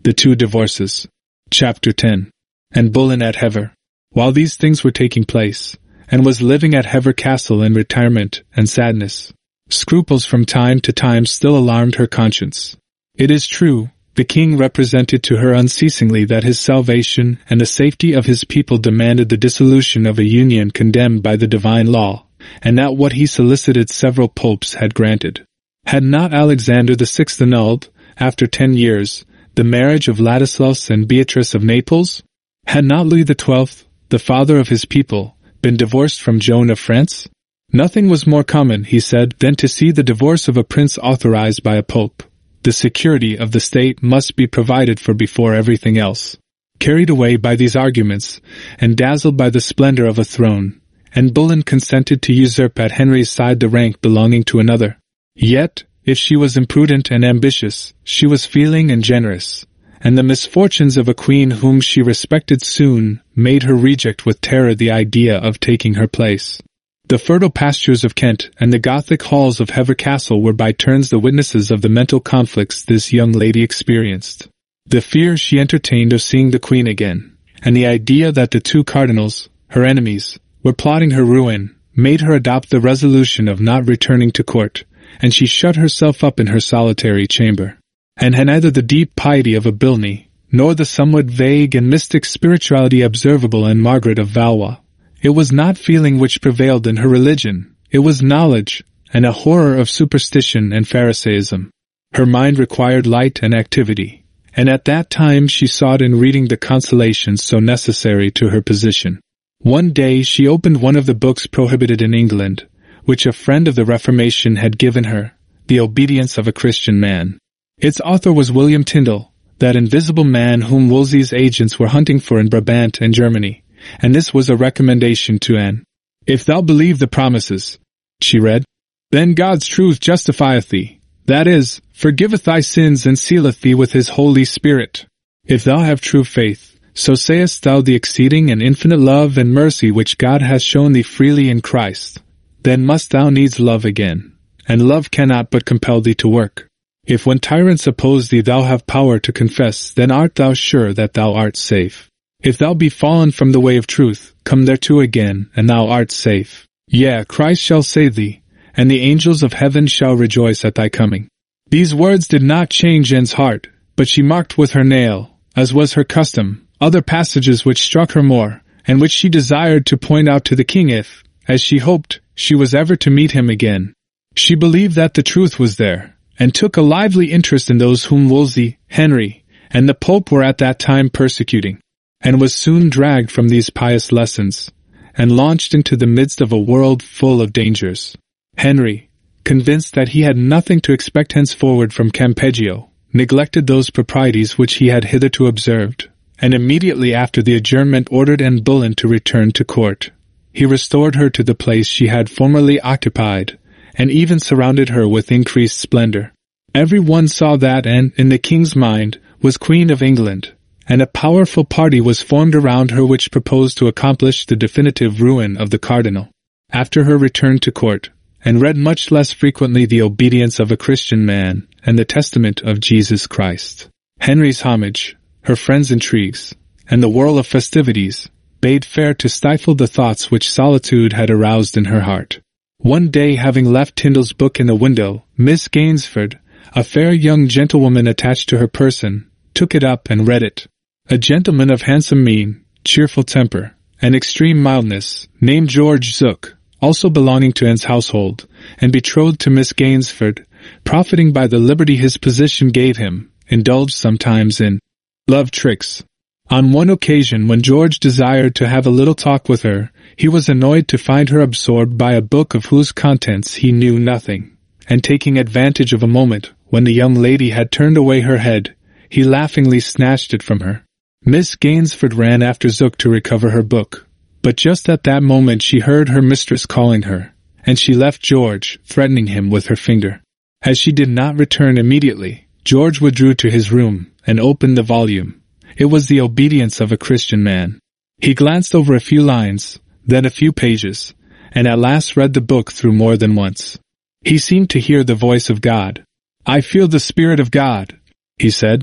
The Two Divorces. Chapter 10. And Bullen at Hever. While these things were taking place, and was living at Hever Castle in retirement and sadness, scruples from time to time still alarmed her conscience. It is true, the king represented to her unceasingly that his salvation and the safety of his people demanded the dissolution of a union condemned by the divine law, and that what he solicited several popes had granted. Had not Alexander VI annulled, after 10 years, the marriage of Ladislaus and Beatrice of Naples? Had not Louis XII, the father of his people, been divorced from Joan of France? Nothing was more common, he said, than to see the divorce of a prince authorized by a pope. The security of the state must be provided for before everything else. Carried away by these arguments, and dazzled by the splendor of a throne, Anne Boleyn consented to usurp at Henry's side the rank belonging to another. Yet, if she was imprudent and ambitious, she was feeling and generous, and the misfortunes of a queen whom she respected soon made her reject with terror the idea of taking her place. The fertile pastures of Kent and the Gothic halls of Hever Castle were by turns the witnesses of the mental conflicts this young lady experienced. The fear she entertained of seeing the queen again, and the idea that the two cardinals, her enemies, were plotting her ruin, made her adopt the resolution of not returning to court, and she shut herself up in her solitary chamber. And had neither the deep piety of a Bilney, nor the somewhat vague and mystic spirituality observable in Margaret of Valois. It was not feeling which prevailed in her religion, it was knowledge, and a horror of superstition and Pharisaism. Her mind required light and activity, and at that time she sought in reading the consolations so necessary to her position. One day she opened one of the books prohibited in England, which a friend of the Reformation had given her, The Obedience of a Christian Man. Its author was William Tyndale, that invisible man whom Wolsey's agents were hunting for in Brabant and Germany, and this was a recommendation to Anne. If thou believe the promises, she read, then God's truth justifieth thee, that is, forgiveth thy sins and sealeth thee with his Holy Spirit. If thou have true faith, so sayest thou the exceeding and infinite love and mercy which God hath shown thee freely in Christ, then must thou needs love again, and love cannot but compel thee to work. If when tyrants oppose thee thou have power to confess, then art thou sure that thou art safe. If thou be fallen from the way of truth, come thereto again, and thou art safe. Yea, Christ shall save thee, and the angels of heaven shall rejoice at thy coming. These words did not change Anne's heart, but she marked with her nail, as was her custom, other passages which struck her more, and which she desired to point out to the king if, as she hoped, she was ever to meet him again. She believed that the truth was there, and took a lively interest in those whom Wolsey, Henry, and the Pope were at that time persecuting, and was soon dragged from these pious lessons, and launched into the midst of a world full of dangers. Henry, convinced that he had nothing to expect henceforward from Campeggio, neglected those proprieties which he had hitherto observed, and immediately after the adjournment ordered Anne Boleyn to return to court. He restored her to the place she had formerly occupied, and even surrounded her with increased splendor. Every one saw that Anne, in the king's mind, was Queen of England, and a powerful party was formed around her which proposed to accomplish the definitive ruin of the cardinal. After her return to court, Anne read much less frequently The Obedience of a Christian Man and the Testament of Jesus Christ. Henry's homage, her friends' intrigues, and the whirl of festivities, bade fair to stifle the thoughts which solitude had aroused in her heart. One day, having left Tyndale's book in the window, Miss Gainsford, a fair young gentlewoman attached to her person, took it up and read it. A gentleman of handsome mien, cheerful temper, and extreme mildness, named George Zook, also belonging to Anne's household, and betrothed to Miss Gainsford, profiting by the liberty his position gave him, indulged sometimes in love tricks. On one occasion when George desired to have a little talk with her, he was annoyed to find her absorbed by a book of whose contents he knew nothing, and taking advantage of a moment when the young lady had turned away her head, he laughingly snatched it from her. Miss Gainsford ran after Zook to recover her book, but just at that moment she heard her mistress calling her, and she left George, threatening him with her finger. As she did not return immediately, George withdrew to his room and opened the volume. It was The Obedience of a Christian Man. He glanced over a few lines, then a few pages, and at last read the book through more than once. He seemed to hear the voice of God. I feel the Spirit of God, he said.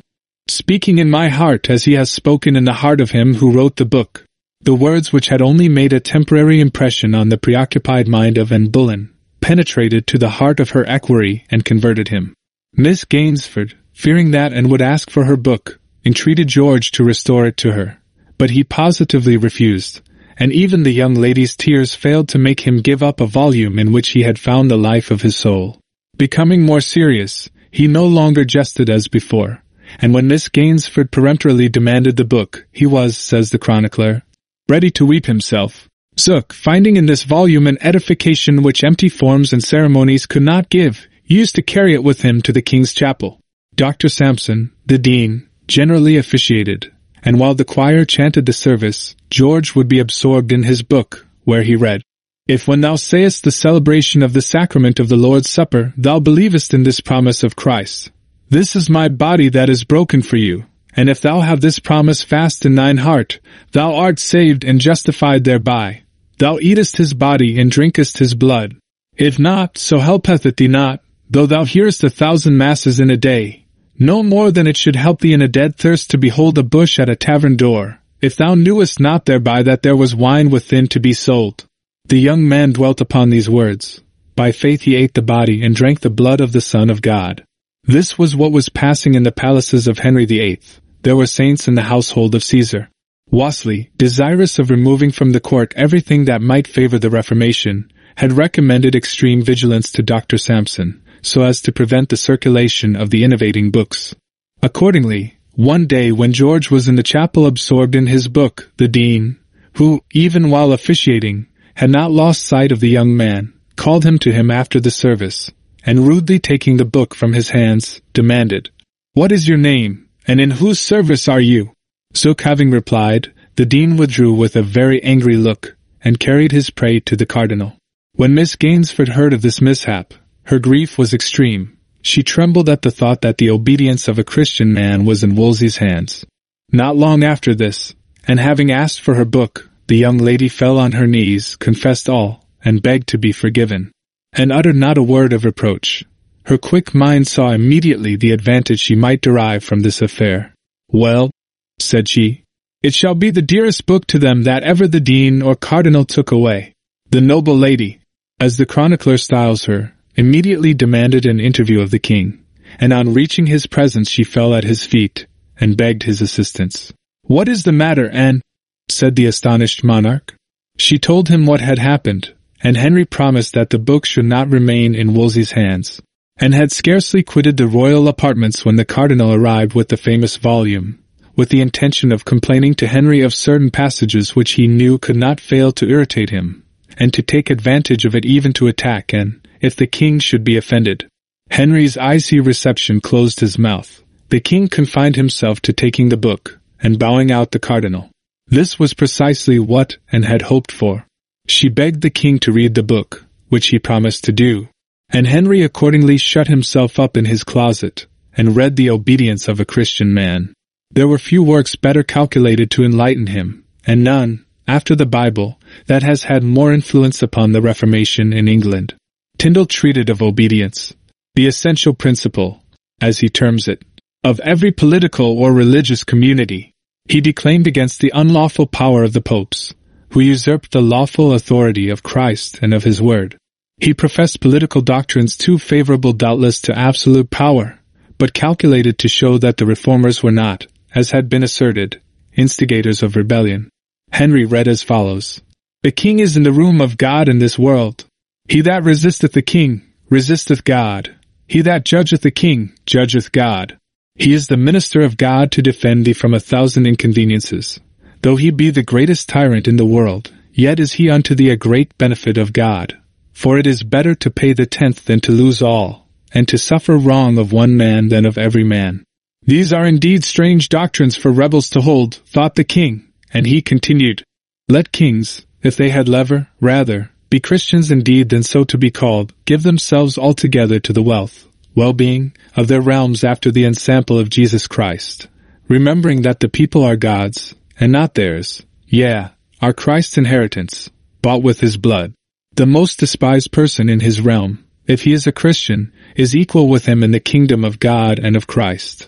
speaking in my heart as he has spoken in the heart of him who wrote the book. The words, which had only made a temporary impression on the preoccupied mind of Anne Boleyn, penetrated to the heart of her equerry and converted him. Miss Gainsford, fearing that Anne would ask for her book, entreated George to restore it to her, but he positively refused, and even the young lady's tears failed to make him give up a volume in which he had found the life of his soul. Becoming more serious, he no longer jested as before, and when Miss Gainsford peremptorily demanded the book, he was, says the chronicler, ready to weep himself. Zook, finding in this volume an edification which empty forms and ceremonies could not give, used to carry it with him to the king's chapel. Dr. Sampson, the dean, generally officiated, and while the choir chanted the service, George would be absorbed in his book, where he read, If when thou sayest the celebration of the sacrament of the Lord's Supper, thou believest in this promise of Christ, this is my body that is broken for you, and if thou have this promise fast in thine heart, thou art saved and justified thereby. Thou eatest his body and drinkest his blood. If not, so helpeth it thee not, though thou hearest 1,000 masses in a day, no more than it should help thee in a dead thirst to behold a bush at a tavern door, if thou knewest not thereby that there was wine within to be sold. The young man dwelt upon these words. By faith he ate the body and drank the blood of the Son of God. This was what was passing in the palaces of Henry VIII. There were saints in the household of Caesar. Wolsey, desirous of removing from the court everything that might favor the Reformation, had recommended extreme vigilance to Dr. Sampson, so as to prevent the circulation of the innovating books. Accordingly, one day when George was in the chapel absorbed in his book, the dean, who, even while officiating, had not lost sight of the young man, called him to him after the service, and rudely taking the book from his hands, demanded, What is your name, and in whose service are you? Zook having replied, the dean withdrew with a very angry look, and carried his prey to the cardinal. When Miss Gainsford heard of this mishap, her grief was extreme. She trembled at the thought that the obedience of a Christian man was in Wolsey's hands. Not long after this, and having asked for her book, the young lady fell on her knees, confessed all, and begged to be forgiven, and uttered not a word of reproach. Her quick mind saw immediately the advantage she might derive from this affair. Well, said she, it shall be the dearest book to them that ever the dean or cardinal took away. The noble lady, as the chronicler styles her, immediately demanded an interview of the king, and on reaching his presence she fell at his feet, and begged his assistance. What is the matter, Anne? Said the astonished monarch. She told him what had happened, and Henry promised that the book should not remain in Wolsey's hands, and had scarcely quitted the royal apartments when the cardinal arrived with the famous volume, with the intention of complaining to Henry of certain passages which he knew could not fail to irritate him, and to take advantage of it even to attack Anne, if the king should be offended. Henry's icy reception closed his mouth. The king confined himself to taking the book, and bowing out the cardinal. This was precisely what Anne had hoped for. She begged the king to read the book, which he promised to do, and Henry accordingly shut himself up in his closet, and read the obedience of a Christian man. There were few works better calculated to enlighten him, and none, after the Bible, that has had more influence upon the Reformation in England. Tyndale treated of obedience, the essential principle, as he terms it, of every political or religious community. He declaimed against the unlawful power of the popes, who usurped the lawful authority of Christ and of his word. He professed political doctrines too favorable doubtless to absolute power, but calculated to show that the reformers were not, as had been asserted, instigators of rebellion. Henry read as follows. The king is in the room of God in this world. He that resisteth the king, resisteth God. He that judgeth the king, judgeth God. He is the minister of God to defend thee from 1,000 inconveniences. Though he be the greatest tyrant in the world, yet is he unto thee a great benefit of God. For it is better to pay the 10th than to lose all, and to suffer wrong of one man than of every man. These are indeed strange doctrines for rebels to hold, thought the king, and he continued, Let kings, if they had lever, rather, be Christians indeed than so to be called, give themselves altogether to the wealth, well-being, of their realms after the ensample of Jesus Christ, remembering that the people are God's, and not theirs, yea, are Christ's inheritance, bought with his blood. The most despised person in his realm, if he is a Christian, is equal with him in the kingdom of God and of Christ.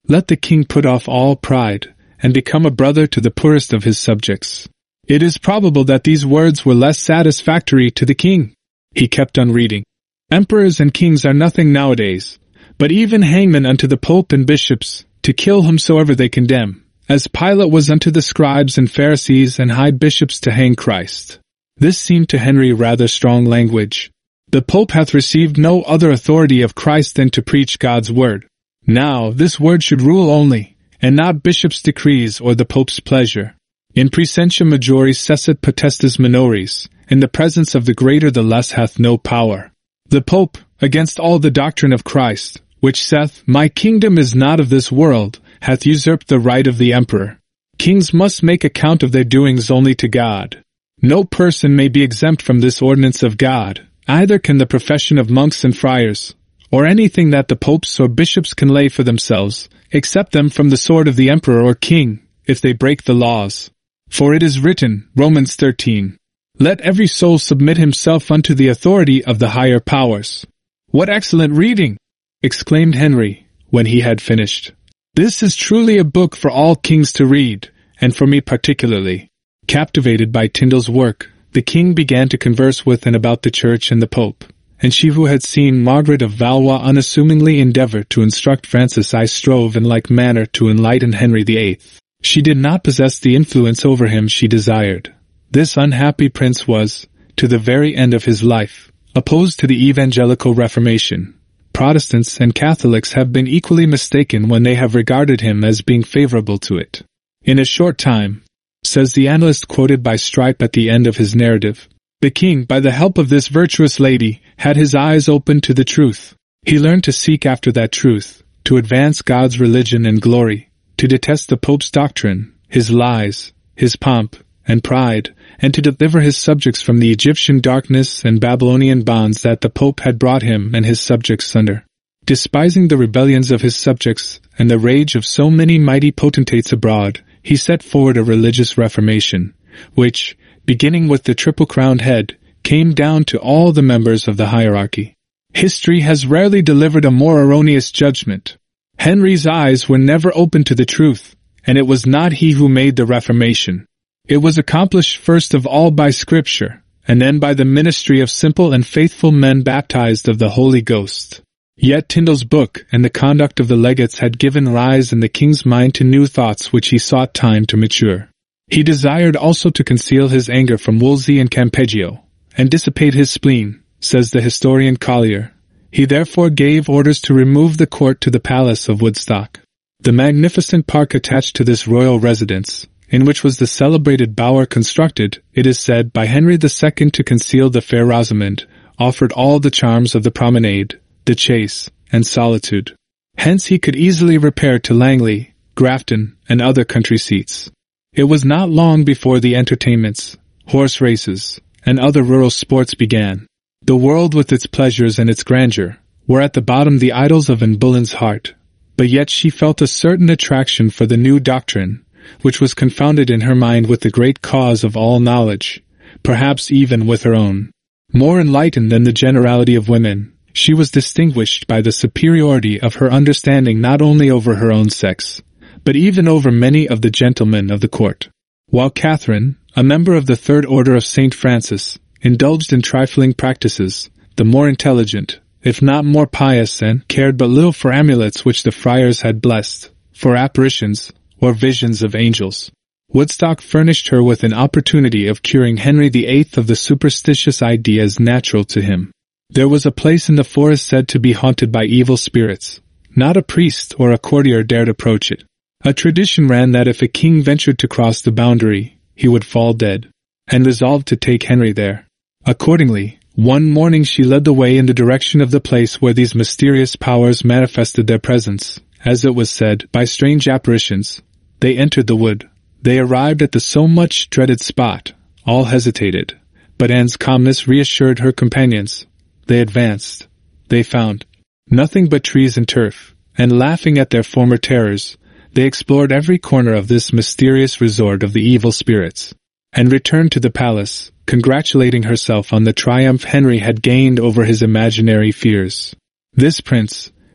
Let the king put off all pride, and become a brother to the poorest of his subjects. It is probable that these words were less satisfactory to the king. He kept on reading. Emperors and kings are nothing nowadays, but even hangmen unto the pope and bishops, to kill whomsoever they condemn, as Pilate was unto the scribes and Pharisees and high bishops to hang Christ. This seemed to Henry rather strong language. The Pope hath received no other authority of Christ than to preach God's word. Now this word should rule only, and not bishops' decrees or the Pope's pleasure. In praesentia majoris cessit potestas minoris, in the presence of the greater the less hath no power. The Pope, against all the doctrine of Christ, which saith, My kingdom is not of this world, hath usurped the right of the emperor. Kings must make account of their doings only to God. No person may be exempt from this ordinance of God, either can the profession of monks and friars, or anything that the popes or bishops can lay for themselves, except them from the sword of the emperor or king, if they break the laws. For it is written, Romans 13, Let every soul submit himself unto the authority of the higher powers. What excellent reading! Exclaimed Henry, when he had finished. This is truly a book for all kings to read, and for me particularly. Captivated by Tyndale's work, the king began to converse with and about the church and the pope, and she who had seen Margaret of Valois unassumingly endeavor to instruct Francis I strove in like manner to enlighten Henry VIII. She did not possess the influence over him she desired. This unhappy prince was, to the very end of his life, opposed to the evangelical Reformation. Protestants and Catholics have been equally mistaken when they have regarded him as being favorable to it. In a short time, says the annalist quoted by Strype at the end of his narrative, the king, by the help of this virtuous lady, had his eyes opened to the truth. He learned to seek after that truth, to advance God's religion and glory, to detest the Pope's doctrine, his lies, his pomp, and pride, and to deliver his subjects from the Egyptian darkness and Babylonian bonds that the Pope had brought him and his subjects under. Despising the rebellions of his subjects and the rage of so many mighty potentates abroad, he set forward a religious reformation, which, beginning with the triple-crowned head, came down to all the members of the hierarchy. History has rarely delivered a more erroneous judgment. Henry's eyes were never open to the truth, and it was not he who made the Reformation. It was accomplished first of all by Scripture, and then by the ministry of simple and faithful men baptized of the Holy Ghost. Yet Tyndale's book and the conduct of the legates had given rise in the king's mind to new thoughts which he sought time to mature. He desired also to conceal his anger from Wolsey and Campeggio, and dissipate his spleen, says the historian Collier. He therefore gave orders to remove the court to the palace of Woodstock. The magnificent park attached to this royal residence, in which was the celebrated bower constructed, it is said, by Henry II to conceal the fair Rosamond, offered all the charms of the promenade, the chase, and solitude. Hence he could easily repair to Langley, Grafton, and other country seats. It was not long before the entertainments, horse races, and other rural sports began. The world with its pleasures and its grandeur were at the bottom the idols of Anne Boleyn's heart, but yet she felt a certain attraction for the new doctrine, which was confounded in her mind with the great cause of all knowledge, perhaps even with her own. More enlightened than the generality of women, she was distinguished by the superiority of her understanding not only over her own sex, but even over many of the gentlemen of the court. While Catherine, a member of the Third Order of St. Francis, indulged in trifling practices, the more intelligent, if not more pious, and cared but little for amulets which the friars had blessed, for apparitions, or visions of angels. Woodstock furnished her with an opportunity of curing Henry VIII of the superstitious ideas natural to him. There was a place in the forest said to be haunted by evil spirits. Not a priest or a courtier dared approach it. A tradition ran that if a king ventured to cross the boundary, he would fall dead, and resolved to take Henry there. Accordingly, one morning she led the way in the direction of the place where these mysterious powers manifested their presence. As it was said, by strange apparitions, they entered the wood. They arrived at the so much dreaded spot. All hesitated, but Anne's calmness reassured her companions. They advanced. They found nothing but trees and turf, and laughing at their former terrors, they explored every corner of this mysterious resort of the evil spirits, and returned to the palace, congratulating herself on the triumph Henry had gained over his imaginary fears. This prince,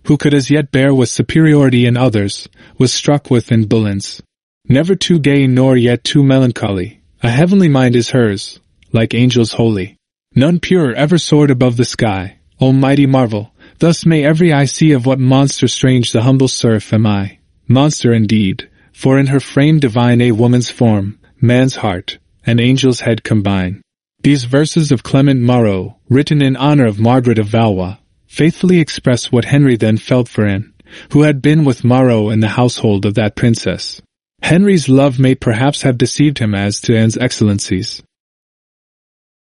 who could as yet bear with superiority in others, was struck with in Bullens. Never too gay nor yet too melancholy, a heavenly mind is hers, like angels holy. None purer ever soared above the sky, almighty marvel, thus may every eye see of what monster strange the humble serf am I. Monster indeed, for in her frame divine a woman's form, man's heart, and angel's head combine. These verses of Clement Marot, written in honor of Margaret of Valois, faithfully express what Henry then felt for Anne, who had been with Marot in the household of that princess. Henry's love may perhaps have deceived him as to Anne's excellencies,